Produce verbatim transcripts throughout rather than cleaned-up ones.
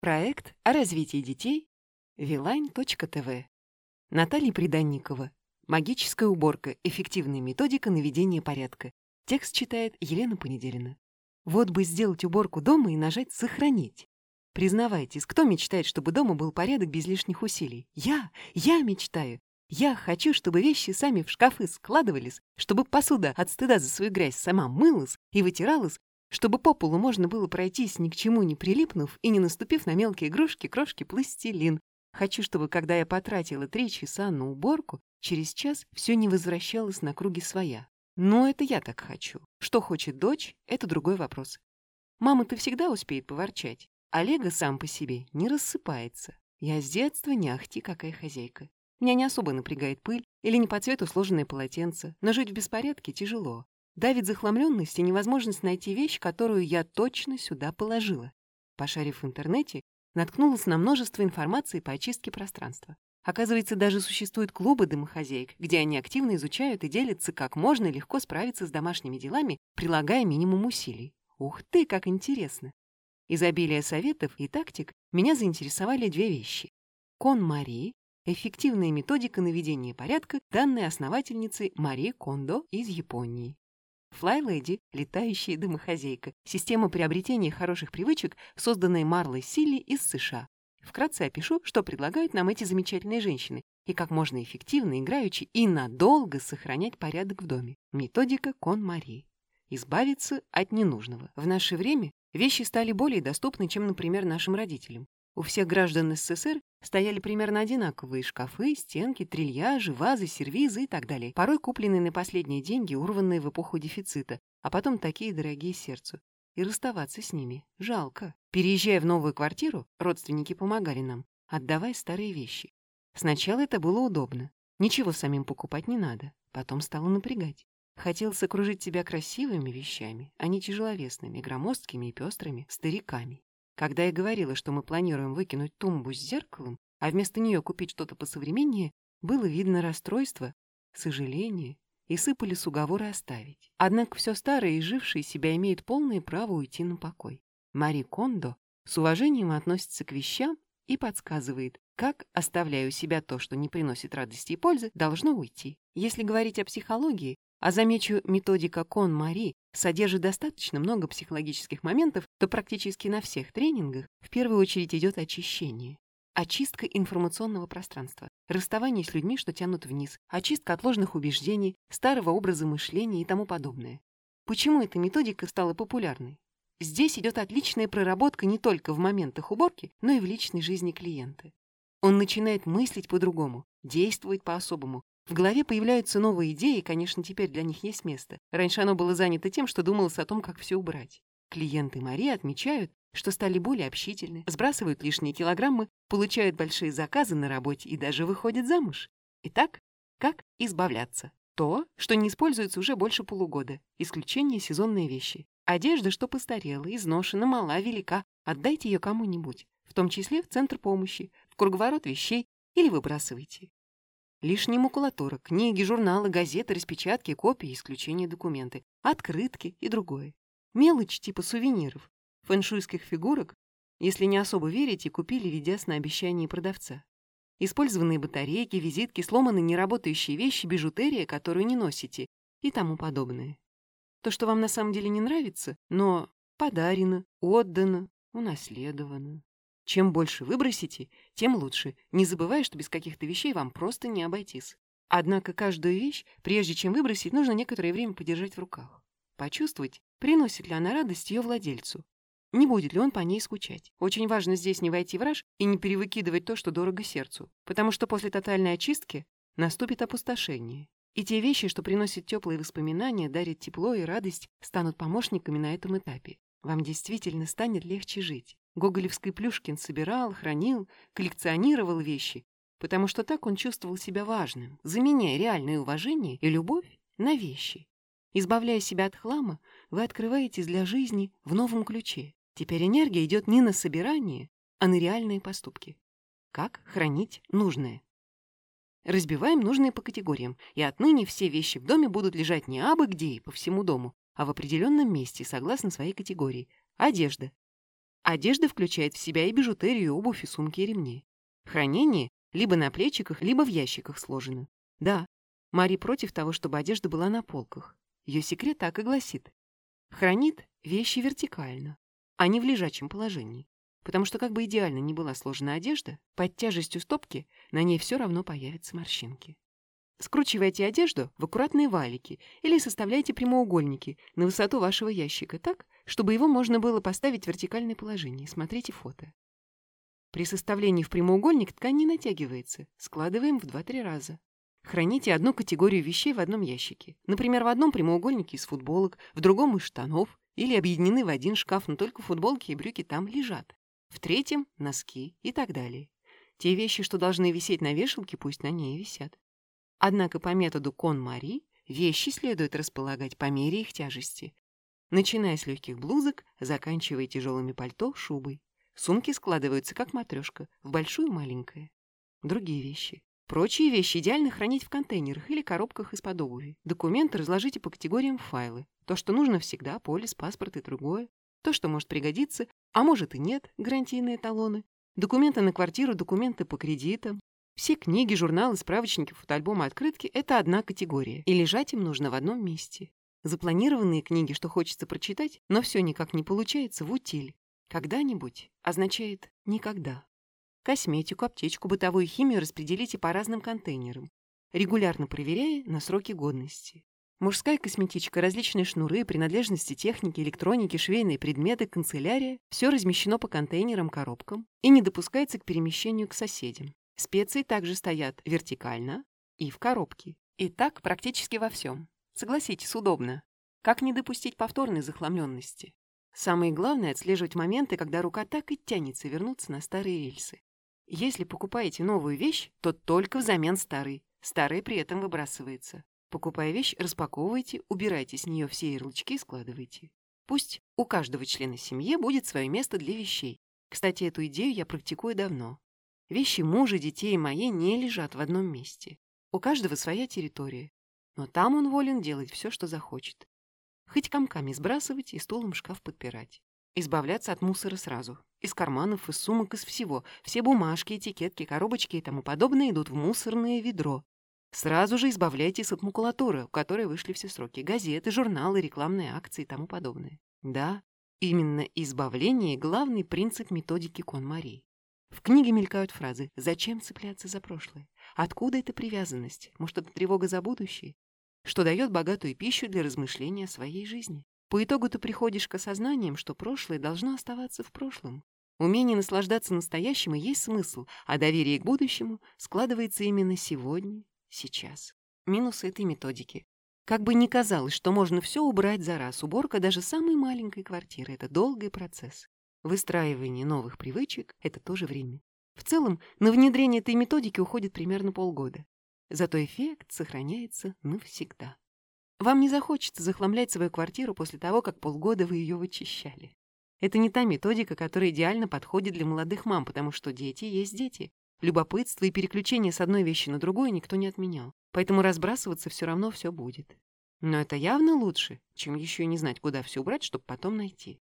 Проект о развитии детей вилайн точка тэ вэ. Наталья Приданникова. Магическая уборка. Эффективная методика наведения порядка. Текст читает Елена Понеделина. Вот бы сделать уборку дома и нажать «Сохранить». Признавайтесь, кто мечтает, чтобы дома был порядок без лишних усилий? Я! Я мечтаю! Я хочу, чтобы вещи сами в шкафы складывались, чтобы посуда от стыда за свою грязь сама мылась и вытиралась, чтобы по полу можно было пройтись, ни к чему не прилипнув и не наступив на мелкие игрушки, крошки, пластилин. Хочу, чтобы, когда я потратила три часа на уборку, через час все не возвращалось на круги своя. Но это я так хочу. Что хочет дочь, это другой вопрос. Мама-то всегда успеет поворчать, а Лего сам по себе не рассыпается. Я с детства не ахти какая хозяйка. Меня не особо напрягает пыль или не по цвету сложенное полотенце, но жить в беспорядке тяжело. Давит захламленность и невозможность найти вещь, которую я точно сюда положила. Пошарив в интернете, наткнулась на множество информации по очистке пространства. Оказывается, даже существуют клубы домохозяек, где они активно изучают и делятся, как можно легко справиться с домашними делами, прилагая минимум усилий. Ух ты, как интересно! Изобилие советов и тактик меня заинтересовали две вещи. Кон-Мари — эффективная методика наведения порядка, данная основательницей Мари Кондо из Японии. Флай-Леди — летающая домохозяйка, система приобретения хороших привычек, созданная Марлой Силли из США. Вкратце опишу, что предлагают нам эти замечательные женщины, и как можно эффективно, играючи и надолго сохранять порядок в доме. Методика Кон-Мари. Избавиться от ненужного. В наше время вещи стали более доступны, чем, например, нашим родителям. У всех граждан эс эс эс эр стояли примерно одинаковые шкафы, стенки, трильяжи, вазы, сервизы и так далее, порой купленные на последние деньги, урванные в эпоху дефицита, а потом такие дорогие сердцу. И расставаться с ними жалко. Переезжая в новую квартиру, родственники помогали нам, отдавая старые вещи. Сначала это было удобно. Ничего самим покупать не надо. Потом стало напрягать. Хотелось окружить себя красивыми вещами, а не тяжеловесными, громоздкими и пестрыми стариками. Когда я говорила, что мы планируем выкинуть тумбу с зеркалом, а вместо нее купить что-то посовременнее, было видно расстройство, сожаление, и сыпались уговоры оставить. Однако все старое и жившее себя имеет полное право уйти на покой. Мари Кондо с уважением относится к вещам и подсказывает, как, оставляя у себя то, что не приносит радости и пользы, должно уйти. Если говорить о психологии, а замечу, методика Кон-Мари содержит достаточно много психологических моментов, то практически на всех тренингах в первую очередь идет очищение. Очистка информационного пространства, расставание с людьми, что тянут вниз, очистка от ложных убеждений, старого образа мышления и тому подобное. Почему эта методика стала популярной? Здесь идет отличная проработка не только в моментах уборки, но и в личной жизни клиента. Он начинает мыслить по-другому, действовать по-особому. В голове появляются новые идеи, и, конечно, теперь для них есть место. Раньше оно было занято тем, что думалось о том, как все убрать. Клиенты Мари отмечают, что стали более общительны, сбрасывают лишние килограммы, получают большие заказы на работе и даже выходят замуж. Итак, как избавляться? То, что не используется уже больше полугода. Исключение сезонные вещи. Одежда, что постарела, изношена, мала, велика. Отдайте ее кому-нибудь, в том числе в центр помощи, в круговорот вещей или выбрасывайте. Лишняя макулатура, книги, журналы, газеты, распечатки, копии, исключение документы, открытки и другое. Мелочь типа сувениров, фэншуйских фигурок, если не особо верите, купили, ведясь на обещание продавца. Использованные батарейки, визитки, сломанные неработающие вещи, бижутерия, которую не носите и тому подобное. То, что вам на самом деле не нравится, но подарено, отдано, унаследовано. Чем больше выбросите, тем лучше, не забывая, что без каких-то вещей вам просто не обойтись. Однако каждую вещь, прежде чем выбросить, нужно некоторое время подержать в руках. Почувствовать, приносит ли она радость ее владельцу. Не будет ли он по ней скучать. Очень важно здесь не войти в раж и не перевыкидывать то, что дорого сердцу, потому что после тотальной очистки наступит опустошение. И те вещи, что приносят теплые воспоминания, дарят тепло и радость, станут помощниками на этом этапе. Вам действительно станет легче жить. Гоголевский Плюшкин собирал, хранил, коллекционировал вещи, потому что так он чувствовал себя важным, заменяя реальное уважение и любовь на вещи. Избавляя себя от хлама, вы открываетесь для жизни в новом ключе. Теперь энергия идет не на собирание, а на реальные поступки. Как хранить нужное? Разбиваем нужные по категориям, и отныне все вещи в доме будут лежать не абы где и по всему дому, а в определенном месте, согласно своей категории. Одежда. Одежда включает в себя и бижутерию, обувь, и сумки, и ремни. Хранение либо на плечиках, либо в ящиках сложено. Да, Мари против того, чтобы одежда была на полках. Ее секрет так и гласит. Хранит вещи вертикально, а не в лежачем положении. Потому что как бы идеально ни была сложена одежда, под тяжестью стопки на ней все равно появятся морщинки. Скручивайте одежду в аккуратные валики или составляйте прямоугольники на высоту вашего ящика так, чтобы его можно было поставить в вертикальное положение. Смотрите фото. При составлении в прямоугольник ткань не натягивается. Складываем в два-три раза. Храните одну категорию вещей в одном ящике. Например, в одном прямоугольнике из футболок, в другом из штанов, или объединены в один шкаф, но только футболки и брюки там лежат. В третьем — носки и так далее. Те вещи, что должны висеть на вешалке, пусть на ней висят. Однако по методу Кон-Мари вещи следует располагать по мере их тяжести. Начиная с легких блузок, заканчивая тяжелыми пальто, шубой. Сумки складываются как матрешка, в большую и маленькое. Другие вещи. Прочие вещи идеально хранить в контейнерах или коробках из-под обуви. Документы разложите по категориям в файлы. То, что нужно всегда, полис, паспорт и другое. То, что может пригодиться, а может и нет, гарантийные талоны. Документы на квартиру, документы по кредитам. Все книги, журналы, справочники, фотоальбомы, открытки — это одна категория, и лежать им нужно в одном месте. Запланированные книги, что хочется прочитать, но все никак не получается, в утиль. Когда-нибудь означает никогда. Косметику, аптечку, бытовую химию распределите по разным контейнерам, регулярно проверяя на сроки годности. Мужская косметичка, различные шнуры, принадлежности техники, электроники, швейные предметы, канцелярия — все размещено по контейнерам, коробкам и не допускается к перемещению к соседям. Специи также стоят вертикально и в коробке. И так практически во всем. Согласитесь, удобно. Как не допустить повторной захламленности? Самое главное — отслеживать моменты, когда рука так и тянется вернуться на старые рельсы. Если покупаете новую вещь, то только взамен старой. Старая при этом выбрасывается. Покупая вещь, распаковывайте, убирайте с нее все ярлычки и складывайте. Пусть у каждого члена семьи будет свое место для вещей. Кстати, эту идею я практикую давно. Вещи мужа, детей моей не лежат в одном месте. У каждого своя территория. Но там он волен делать все, что захочет. Хоть комками сбрасывать и стулом шкаф подпирать. Избавляться от мусора сразу. Из карманов, из сумок, из всего. Все бумажки, этикетки, коробочки и тому подобное идут в мусорное ведро. Сразу же избавляйтесь от макулатуры, у которой вышли все сроки. Газеты, журналы, рекламные акции и тому подобное. Да, именно избавление — главный принцип методики Кон-Мари. В книге мелькают фразы «Зачем цепляться за прошлое? Откуда эта привязанность? Может, это тревога за будущее?» Что дает богатую пищу для размышления о своей жизни. По итогу ты приходишь к осознаниям, что прошлое должно оставаться в прошлом. Умение наслаждаться настоящим и есть смысл, а доверие к будущему складывается именно сегодня, сейчас. Минусы этой методики. Как бы ни казалось, что можно все убрать за раз, уборка даже самой маленькой квартиры — это долгий процесс. Выстраивание новых привычек — это тоже время. В целом, на внедрение этой методики уходит примерно полгода. Зато эффект сохраняется навсегда. Вам не захочется захламлять свою квартиру после того, как полгода вы ее вычищали. Это не та методика, которая идеально подходит для молодых мам, потому что дети есть дети. Любопытство и переключение с одной вещи на другую никто не отменял. Поэтому разбрасываться все равно все будет. Но это явно лучше, чем еще и не знать, куда все убрать, чтобы потом найти.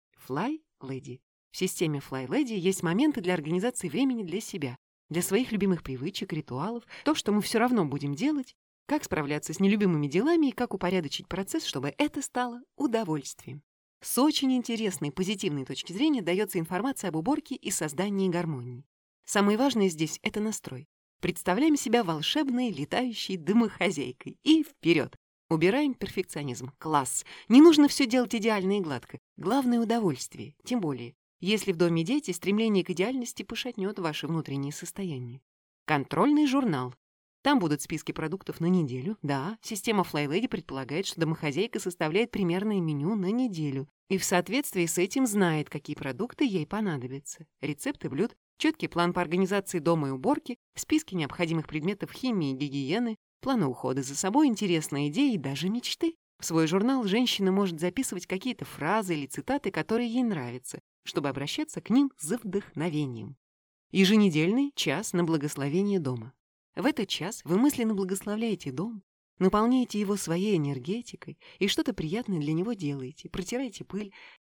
Fly Lady. В системе Fly Lady есть моменты для организации времени для себя, для своих любимых привычек, ритуалов, то, что мы все равно будем делать, как справляться с нелюбимыми делами и как упорядочить процесс, чтобы это стало удовольствием. С очень интересной позитивной точки зрения дается информация об уборке и создании гармонии. Самое важное здесь — это настрой. Представляем себя волшебной летающей домохозяйкой. И вперед! Убираем перфекционизм. Класс! Не нужно все делать идеально и гладко. Главное — удовольствие. Тем более, если в доме дети, стремление к идеальности пошатнет ваше внутреннее состояние. Контрольный журнал. Там будут списки продуктов на неделю. Да, система Fly Lady предполагает, что домохозяйка составляет примерное меню на неделю и в соответствии с этим знает, какие продукты ей понадобятся. Рецепты блюд, четкий план по организации дома и уборки, списки необходимых предметов химии и гигиены, планы ухода за собой, интересные идеи и даже мечты. В свой журнал женщина может записывать какие-то фразы или цитаты, которые ей нравятся, чтобы обращаться к ним за вдохновением. Еженедельный час на благословение дома. В этот час вы мысленно благословляете дом, наполняете его своей энергетикой и что-то приятное для него делаете, протираете пыль,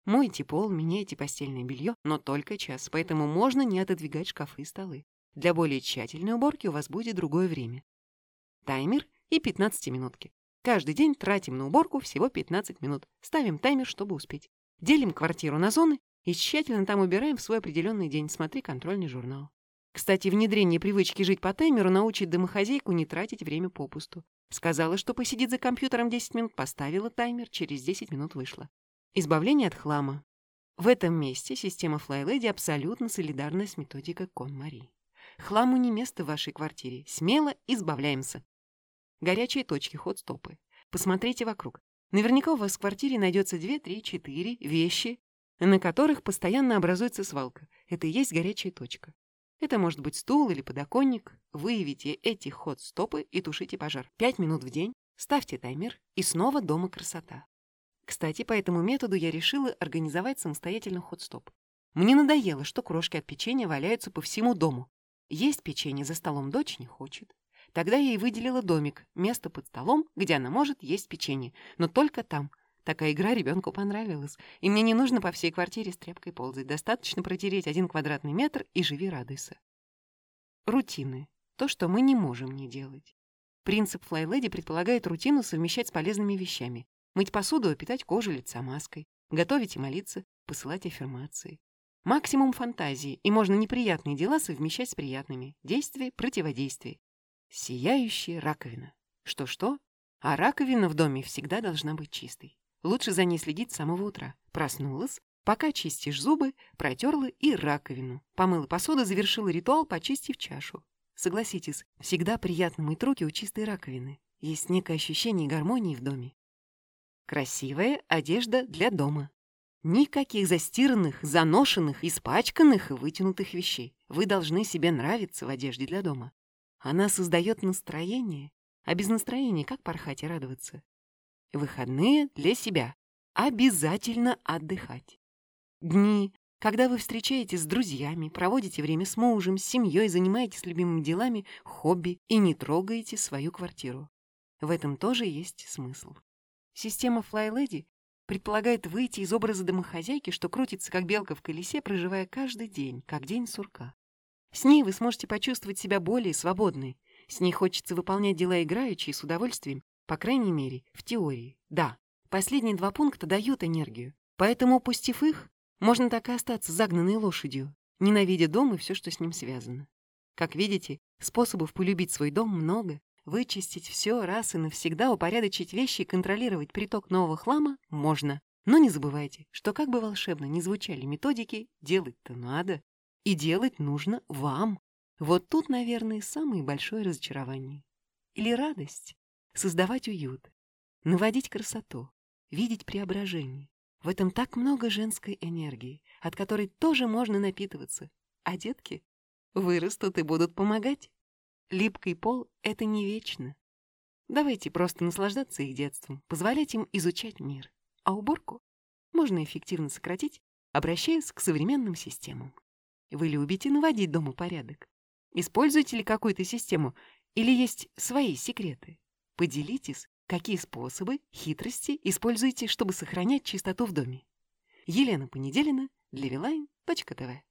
Мойте пол, меняйте постельное белье, но только час, поэтому можно не отодвигать шкафы и столы. Для более тщательной уборки у вас будет другое время. Таймер и пятнадцатиминутки. Каждый день тратим на уборку всего пятнадцать минут. Ставим таймер, чтобы успеть. Делим квартиру на зоны и тщательно там убираем в свой определенный день. Смотри контрольный журнал. Кстати, внедрение привычки жить по таймеру научит домохозяйку не тратить время попусту. Сказала, что посидит за компьютером десять минут, поставила таймер, через десять минут вышла. Избавление от хлама. В этом месте система FlyLady абсолютно солидарна с методикой KonMari. Хламу не место в вашей квартире. Смело избавляемся. Горячие точки, хот-стопы. Посмотрите вокруг. Наверняка у вас в квартире найдется две, три, четыре вещи, на которых постоянно образуется свалка. Это и есть горячая точка. Это может быть стул или подоконник. Выявите эти хот-стопы и тушите пожар. Пять минут в день, ставьте таймер, и снова дома красота. Кстати, по этому методу я решила организовать самостоятельно хот-стоп. Мне надоело, что крошки от печенья валяются по всему дому. Есть печенье за столом дочь не хочет. Тогда я ей выделила домик, место под столом, где она может есть печенье. Но только там. Такая игра ребенку понравилась. И мне не нужно по всей квартире с тряпкой ползать. Достаточно протереть один квадратный метр и живи радуйся. Рутины. То, что мы не можем не делать. Принцип FlyLady предполагает рутину совмещать с полезными вещами. Мыть посуду, питать кожу лица маской. Готовить и молиться, посылать аффирмации. Максимум фантазии, и можно неприятные дела совмещать с приятными. Действие, противодействие. Сияющая раковина. Что-что? А раковина в доме всегда должна быть чистой. Лучше за ней следить с самого утра. Проснулась, пока чистишь зубы, протерла и раковину. Помыла посуду, завершила ритуал, почистив чашу. Согласитесь, всегда приятно мыть руки у чистой раковины. Есть некое ощущение гармонии в доме. Красивая одежда для дома. Никаких застиранных, заношенных, испачканных и вытянутых вещей. Вы должны себе нравиться в одежде для дома. Она создает настроение, а без настроения как порхать и радоваться? Выходные для себя. Обязательно отдыхать. Дни, когда вы встречаетесь с друзьями, проводите время с мужем, с семьей, занимаетесь любимыми делами, хобби и не трогаете свою квартиру. В этом тоже есть смысл. Система FlyLady предполагает выйти из образа домохозяйки, что крутится, как белка в колесе, проживая каждый день, как день сурка. С ней вы сможете почувствовать себя более свободной. С ней хочется выполнять дела играючи и с удовольствием, по крайней мере, в теории. Да, последние два пункта дают энергию, поэтому, упустив их, можно так и остаться загнанной лошадью, ненавидя дом и все, что с ним связано. Как видите, способов полюбить свой дом много. Вычистить все раз и навсегда, упорядочить вещи и контролировать приток нового хлама можно. Но не забывайте, что как бы волшебно ни звучали методики, делать-то надо. И делать нужно вам. Вот тут, наверное, самое большое разочарование. Или радость. Создавать уют. Наводить красоту. Видеть преображение. В этом так много женской энергии, от которой тоже можно напитываться. А детки вырастут и будут помогать. Липкий пол — это не вечно. Давайте просто наслаждаться их детством, позволять им изучать мир. А уборку можно эффективно сократить, обращаясь к современным системам. Вы любите наводить дома порядок? Используете ли какую-то систему или есть свои секреты? Поделитесь, какие способы, хитрости используете, чтобы сохранять чистоту в доме. Елена Понеделина для Вилайн точка тэ вэ